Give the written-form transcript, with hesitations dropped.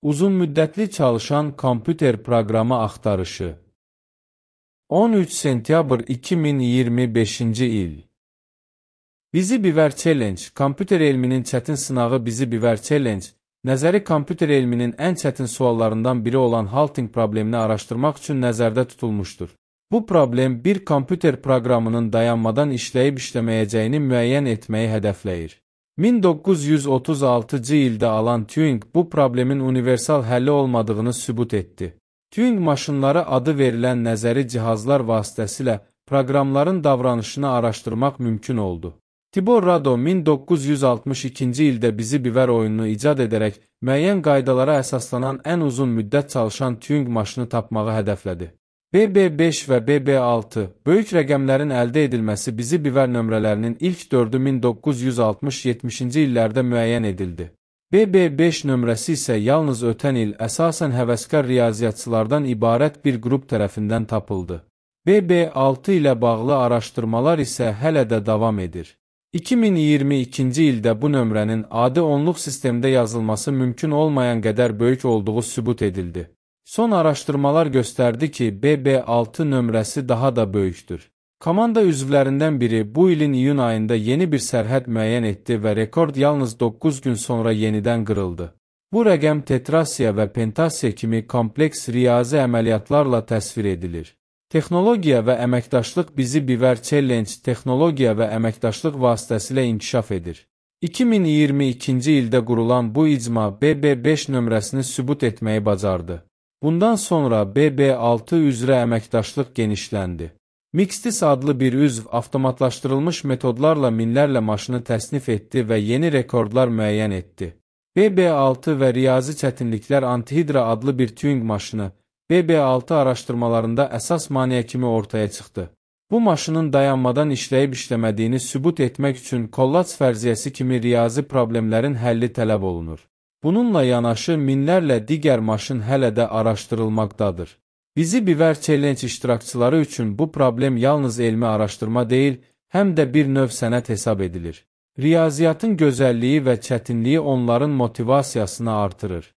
Uzunmüddətli çalışan kompüter proqramı axtarışı. 13 sentyabr 2025-ci il. Bizi Biver Challenge, kompüter elminin çətin sınağı Bizi Biver Challenge, nəzəri kompüter elminin ən çətin suallarından biri olan halting problemini araşdırmaq üçün nəzərdə tutulmuşdur. Bu problem bir kompüter proqramının dayanmadan işləyib işləməyəcəyini müəyyən etməyi hədəfləyir. 1936-cı ildə Alan Turing bu problemin universal həlli olmadığını sübut etdi. Turing maşınları adı verilən nəzəri cihazlar vasitəsilə proqramların davranışını araşdırmaq mümkün oldu. Tibor Rado 1962-ci ildə Bizi Biver oyununu icad edərək müəyyən qaydalara əsaslanan ən uzun müddət çalışan Turing maşını tapmağı hədəflədi. BB5 və BB6 böyük rəqəmlərin əldə edilməsi Bizi Biver nömrələrinin ilk 4-ü 1960-70-ci illərdə müəyyən edildi. BB5 nömrəsi isə yalnız ötən il əsasən həvəskar riyaziyyatçılardan ibarət bir qrup tərəfindən tapıldı. BB6 ilə bağlı araşdırmalar isə hələ də davam edir. 2022-ci ildə bu nömrənin adi onluq sistemdə yazılması mümkün olmayan qədər böyük olduğu sübut edildi. Son araşdırmalar göstərdi ki, BB6 nömrəsi daha da böyükdür. Komanda üzvlərindən biri bu ilin iyun ayında yeni bir sərhəd müəyyən etdi və rekord yalnız 9 gün sonra yenidən qırıldı. Bu rəqəm tetrasiya və pentasiya kimi kompleks riyazi əməliyyatlarla təsvir edilir. Texnologiya və əməkdaşlıq Bizi Biver Challenge texnologiya və əməkdaşlıq vasitəsilə inkişaf edir. 2022-ci ildə qurulan bu icma BB5 nömrəsini sübut etməyi bacardı. Bundan sonra BB6 üzrə əməkdaşlıq genişləndi. Mixtis adlı bir üzv avtomatlaşdırılmış metodlarla minlərlə maşını təsnif etdi və yeni rekordlar müəyyən etdi. BB6 və riyazi çətinliklər Antihidra adlı bir Turing maşını BB6 araşdırmalarında əsas maneə kimi ortaya çıxdı. Bu maşının dayanmadan işləyib işləmədiyini sübut etmək üçün kollac fərziyyəsi kimi riyazi problemlərin həlli tələb olunur. Bununla yanaşı minlərlə digər maşın hələ də araşdırılmaqdadır. Bizi Biver Challenge iştirakçıları üçün bu problem yalnız elmi araşdırma deyil, həm də bir növ sənət hesab edilir. Riyaziyyatın gözəlliyi və çətinliyi onların motivasiyasını artırır.